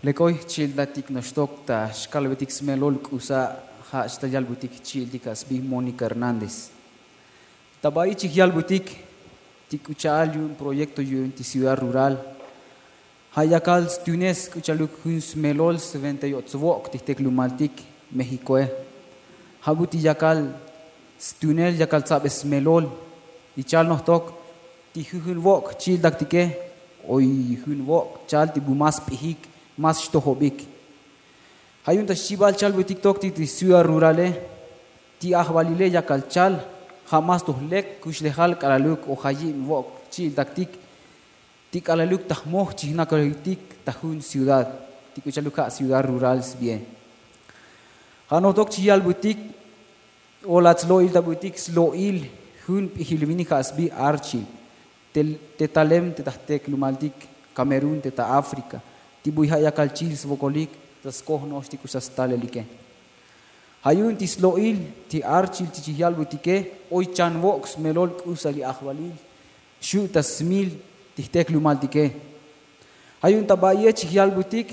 Lekoi childatik nostok ta shkalbetik smelol kusa ha stajal butik childikas bi Mónica Hernández. Tabai chikyal butik tikuchal un proyecto yun ti ciudad rural. Hayakal stunes kuchaluk hun smelol 78 wok tikteklumaltik Mexico. Habuti yakal stunel yakal sab smelol ichal nostok ti hun wok childak tike oi hun wok chal ti bumas pihik mas shtohobik. Hayun ta shibal chal bu TikTok ti ciudad rurale ti ahbalile yakal chal jamás tohlek kushlehal kalaluk o hayim wok childak tik tik kalaluk tahmoh chihna kalitik tahun ciudad tik kuchaluka ciudad rural bien. Hanotok chial butik olats loil ta butik sloil hun hilvini kasbi archi te talem te tahtek lumaltik Camerún te ta África tibuiha yakal chils vokolik tas kohnos ti kusastalelike. Hayun ti sloil ti archil ti chial butike oi chan vox melol kusali ahbalil shu tasmil ti teklumaltike. Hayun tabaye chial butik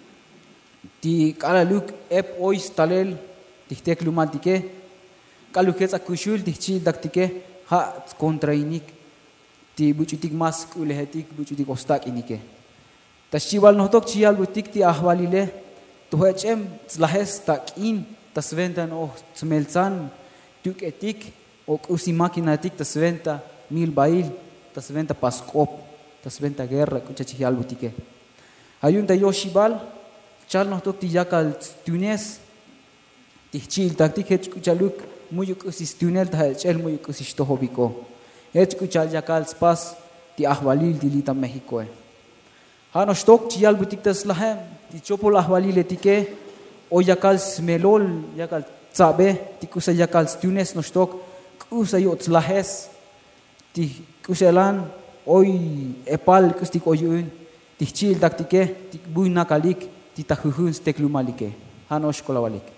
ti kalaluk ep oi stalel ti teklumaltike kalukets akushul ti chil daktike ha kontrainik ti buchutik mas kulehetik buchutik ostak inike. Tashiwal notok chial butik ti ahbalile tuhechem tslahes takin tasventa no smelzan tuk etik o usi makinatik tasventa mil bail tasventa paskop tasventa guerra kucha chial butike. Hayun ta yoshibal chal notok ti yakal tunes ti chil taktik hech kuchaluk muyuk usis tunel ta chel muyuk usis tohobiko. Hech kuchal yakal spas ti ahbalil ti lita Mexico. Hano stok chial butik taslahem ti chopol ahbalile tike o yakal smelol yakal tsabe ti kusa yakal stunes no stok kusa yo tslahes ti kuselan oi epal kustik oyun ti chil daktike ti buina kalik ti tahuhun steklumalike hano shkolawalik.